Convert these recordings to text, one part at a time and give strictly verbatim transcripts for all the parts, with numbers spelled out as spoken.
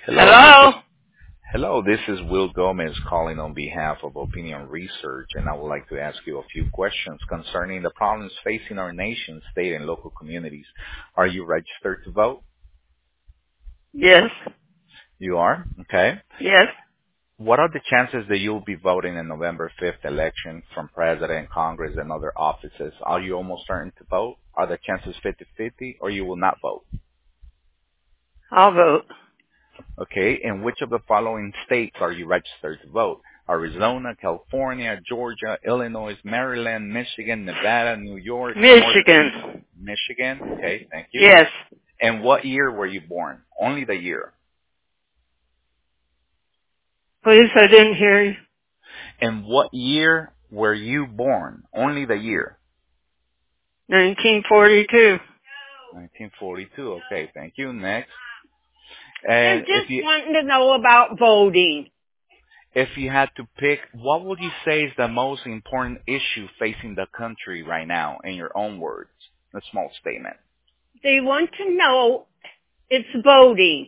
Hello, this is Hello? Hello, this is Will Gomez calling on behalf of Opinion Research, and I would like to ask you a few questions concerning the problems facing our nation, state, and local communities. Are you registered to vote? Yes. You are? Okay. Yes. What are the chances that you'll be voting in November fifth election from President, Congress, and other offices? Are you almost certain to vote? Are the chances fifty-fifty, or you will not vote? I'll vote. Okay, in which of the following states are you registered to vote? Arizona, California, Georgia, Illinois, Maryland, Michigan, Nevada, New York, North Michigan. Michigan. Okay, thank you. Yes. And what year were you born? Only the year. Please, I didn't hear you. And what year were you born? Only the year. nineteen forty-two. nineteen forty-two. Okay, thank you. Next. They're And if just you wanting to know about voting. if you had to pick, what would you say is the most important issue facing the country right now in your own words? A small statement. They want to know it's voting.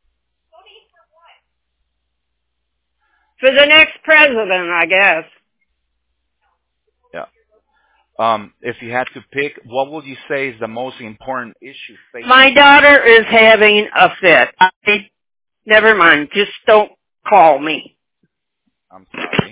For the next president, I guess. Yeah. Um, if you had to pick, what would you say is the most important issue My facing? daughter is having a fit. I, never mind. Just don't call me. I'm sorry.